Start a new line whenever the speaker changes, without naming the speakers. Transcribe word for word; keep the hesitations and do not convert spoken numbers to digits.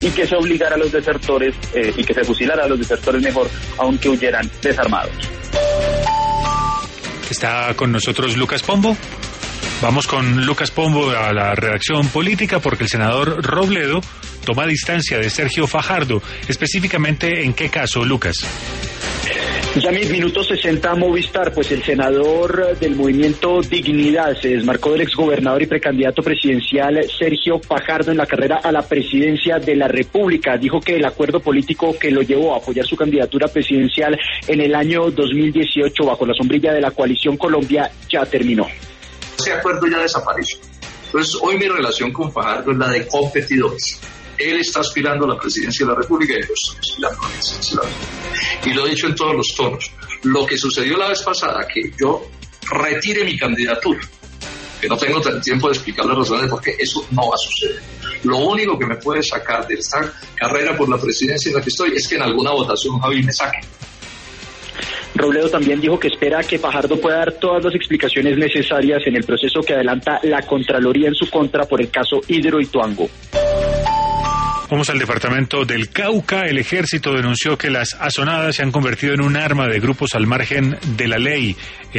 y que se obligara a los desertores eh, y que se fusilara a los desertores mejor, aunque huyeran desarmados.
Está con nosotros Lucas Pombo. Vamos con Lucas Pombo a la redacción política porque el senador Robledo toma distancia de Sergio Fajardo. Específicamente, ¿en qué caso, Lucas?
Yamil, minuto sesenta Movistar, pues el senador del movimiento Dignidad se desmarcó del exgobernador y precandidato presidencial Sergio Fajardo en la carrera a la presidencia de la República. Dijo que el acuerdo político que lo llevó a apoyar su candidatura presidencial en el año dos mil dieciocho bajo la sombrilla de la Coalición Colombia ya terminó.
Ese acuerdo ya desapareció. Entonces, hoy mi relación con Fajardo es la de competidores. Él está aspirando a la presidencia de la República y yo estoy aspirando a la presidencia de la República. Y lo he dicho en todos los tonos. Lo que sucedió la vez pasada, que yo retire mi candidatura, que no tengo tiempo de explicar las razones de por qué eso no va a suceder. Lo único que me puede sacar de esta carrera por la presidencia en la que estoy es que en alguna votación Javi me saque.
Robledo también dijo que espera que Fajardo pueda dar todas las explicaciones necesarias en el proceso que adelanta la Contraloría en su contra por el caso Hidroituango.
Vamos al departamento del Cauca. El ejército denunció que las azonadas se han convertido en un arma de grupos al margen de la ley.